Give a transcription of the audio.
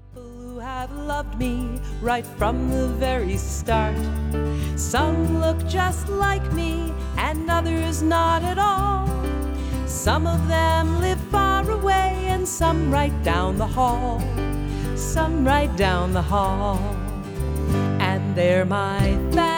Who have loved me right from the very start. Some look just like me and others not at all. Some of them live far away and some right down the hall. Some right down the hall. And they're my family.